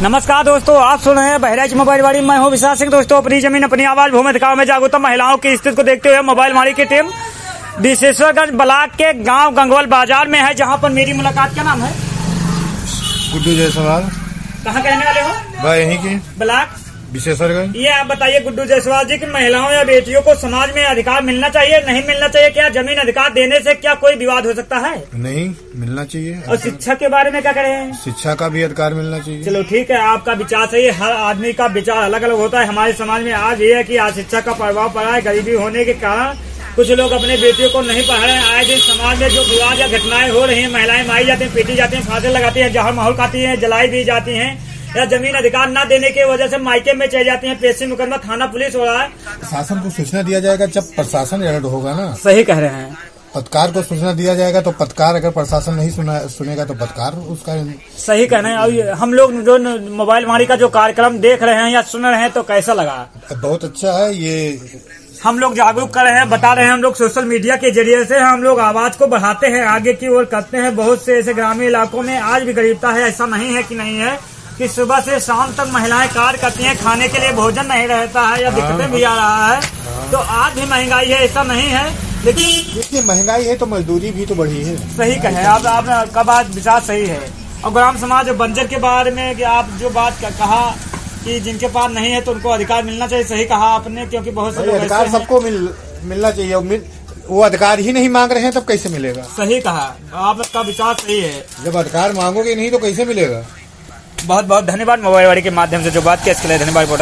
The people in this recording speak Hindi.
नमस्कार दोस्तों, आप सुन रहे हैं बहराइच मोबाइल वाड़ी। मैं हूं विशाल सिंह। दोस्तों, अपनी जमीन अपनी आवाज भूमि अधिकार में जागरूकता महिलाओं की स्थिति को देखते हुए मोबाइल वाड़ी की टीम विशेश्वरगंज ब्लॉक के गांव गंगवल बाजार में है, जहां पर मेरी मुलाकात। क्या नाम है? गुड्डू जायसवाल। कहाँ कहने वाले हो? मैं यहीं की ब्लॉक विशेश्वरगंज। ये आप बताइए गुड्डू जायसवाल जी, कि महिलाओं या बेटियों को समाज में अधिकार मिलना चाहिए, नहीं मिलना चाहिए? क्या जमीन अधिकार देने से क्या कोई विवाद हो सकता है? नहीं, मिलना चाहिए। और शिक्षा के बारे में क्या करें? शिक्षा का भी अधिकार मिलना चाहिए। चलो ठीक है, आपका विचार सही है। हर आदमी का विचार अलग अलग होता है। हमारे समाज में आज ये है कि आज शिक्षा का प्रभाव पड़ा है। गरीबी होने के कारण कुछ लोग अपने बेटियों को नहीं पढ़ा रहे हैं। आए दिन समाज में जो विवाद या घटनाएं हो रही हैं, महिलाएं मारी जाती हैं, पीटी जाती हैं, फांसी लगाती हैं, जहर माहौल खाती हैं, जलाई दी जाती हैं, या जमीन अधिकार न देने की वजह से मायके में चली जाती हैं, पेशी मुकदमा थाना पुलिस हो रहा है। प्रशासन को सूचना दिया जाएगा जब प्रशासन अलर्ट होगा ना। सही कह रहे हैं। पत्रकार को सूचना दिया जाएगा तो पत्रकार, अगर प्रशासन नहीं सुनेगा तो पत्रकार उसका। सही कह रहे हैं। और हम लोग जो मोबाइल वाणी का जो कार्यक्रम देख रहे हैं या सुन रहे हैं, तो कैसा लगा? बहुत अच्छा है। ये हम लोग जागरूक कर रहे हैं, बता रहे हैं। हम लोग सोशल मीडिया के जरिए से हम लोग आवाज को बढ़ाते हैं, आगे की ओर करते हैं। बहुत से ऐसे ग्रामीण इलाकों में आज भी गरीबता है। ऐसा नहीं है कि नहीं है, कि सुबह से शाम तक महिलाएं कार्य करती हैं, खाने के लिए भोजन नहीं रहता है या दिक्कतें भी आ रहा है। तो आज भी महंगाई है, ऐसा नहीं है, लेकिन देखिए महंगाई है तो मजदूरी भी तो बढ़ी है। सही कहे आपका बात विचार सही है। और ग्राम समाज बंजर के बारे में कि आप जो बात कहा कि जिनके पास नहीं है तो उनको अधिकार मिलना चाहिए, सही कहा आपने। क्योंकि बहुत से लोग अधिकार सबको मिलना चाहिए। वो अधिकार ही नहीं मांग रहे हैं तब कैसे मिलेगा? सही कहा, आपका विचार सही है। जब अधिकार मांगोगे नहीं तो कैसे मिलेगा? बहुत बहुत धन्यवाद मोबाइल वाड़ी के माध्यम से जो बात किया इसके लिए धन्यवाद।